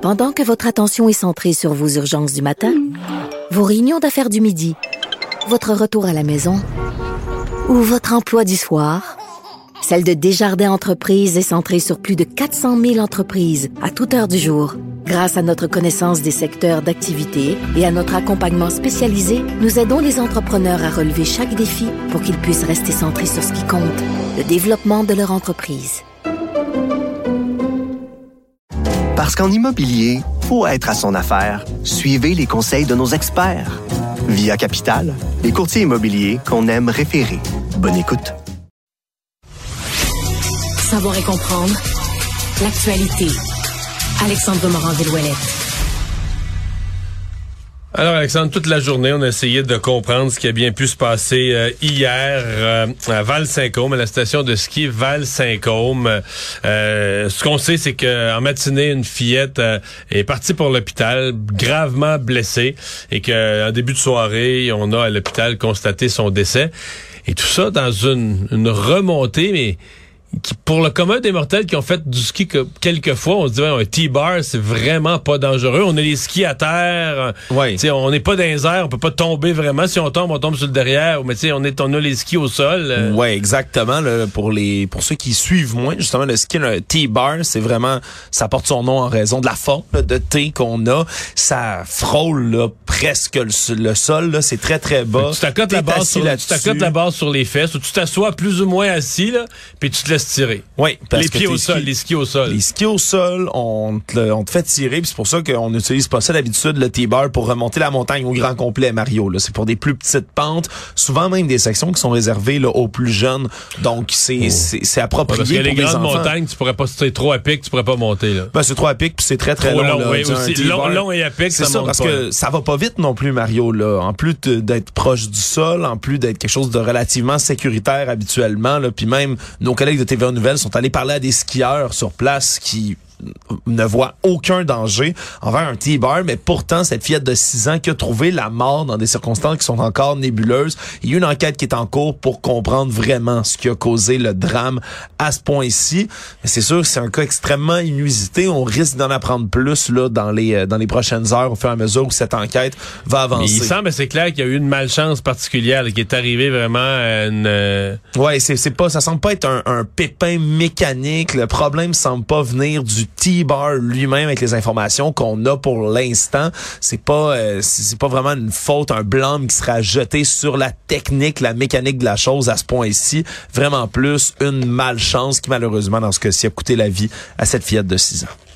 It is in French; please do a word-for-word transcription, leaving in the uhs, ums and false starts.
Pendant que votre attention est centrée sur vos urgences du matin, vos réunions d'affaires du midi, votre retour à la maison ou votre emploi du soir, celle de Desjardins Entreprises est centrée sur plus de quatre cent mille entreprises à toute heure du jour. Grâce à notre connaissance des secteurs d'activité et à notre accompagnement spécialisé, nous aidons les entrepreneurs à relever chaque défi pour qu'ils puissent rester centrés sur ce qui compte, le développement de leur entreprise. Parce qu'en immobilier, faut être à son affaire. Suivez les conseils de nos experts. Via Capital, les courtiers immobiliers qu'on aime référer. Bonne écoute. Savoir et comprendre l'actualité. Alexandre Morin-Villouellette. Alors Alexandre, toute la journée, on a essayé de comprendre ce qui a bien pu se passer euh, hier euh, à Val-Saint-Côme, à la station de ski Val-Saint-Côme. Euh, ce qu'on sait, c'est qu'en matinée, une fillette euh, est partie pour l'hôpital, gravement blessée, et qu'en début de soirée, on a à l'hôpital constaté son décès. Et tout ça dans une, une remontée, mais qui, pour le commun des mortels qui ont fait du ski que quelques fois, on se dit ouais, un T-bar, c'est vraiment pas dangereux. On a les skis à terre. Ouais. T'sais, on n'est pas dans les airs, on peut pas tomber vraiment. Si on tombe, on tombe sur le derrière. Mais tu sais, on est, on a les skis au sol. Euh. Ouais, exactement. Là, pour les, pour ceux qui suivent moins, justement, le ski, le T-bar, c'est vraiment, ça porte son nom en raison de la forme là, de T qu'on a. Ça frôle là, presque le, le sol. Là, c'est très très bas. Tu t'accotes la base sur, tu t'accotes la base sur les fesses, ou tu t'assois plus ou moins assis là, puis tu te laisses tirer. Oui, parce les que pieds au skis, sol, les skis au sol. Les skis au sol, on te, on te fait tirer, puis c'est pour ça qu'on n'utilise pas ça d'habitude, le T-bar, pour remonter la montagne au grand complet, Mario. Là, c'est pour des plus petites pentes, souvent même des sections qui sont réservées là, aux plus jeunes. Donc, c'est, oh. c'est, c'est approprié ouais, parce que pour les grandes enfants. montagnes, tu pourrais pas, c'est trop à pic, tu pourrais pas monter. Là. Ben, c'est trop à pic, puis c'est très, très trop long. long là, oui, aussi, long, long et à pic, c'est ça, ça monte parce pas. que ça va pas vite non plus, Mario. Là. En plus de, d'être proche du sol, en plus d'être quelque chose de relativement sécuritaire habituellement, là, puis même nos collègues de T V A Nouvelles sont allés parler à des skieurs sur place qui ne voit aucun danger envers un T-bar, mais pourtant, cette fillette de six ans qui a trouvé la mort dans des circonstances qui sont encore nébuleuses, il y a une enquête qui est en cours pour comprendre vraiment ce qui a causé le drame à ce point-ci. Mais c'est sûr que c'est un cas extrêmement inusité. On risque d'en apprendre plus là dans les dans les prochaines heures au fur et à mesure où cette enquête va avancer. Mais il semble, c'est clair qu'il y a eu une malchance particulière là, qui est arrivée vraiment à une... Euh... Ouais, c'est c'est pas, ça semble pas être un, un pépin mécanique. Le problème semble pas venir du T-bar lui-même avec les informations qu'on a pour l'instant. C'est pas euh, c'est pas vraiment une faute, un blâme qui sera jeté sur la technique, la mécanique de la chose à ce point-ci. Vraiment plus une malchance qui malheureusement dans ce cas-ci a coûté la vie à cette fillette de six ans.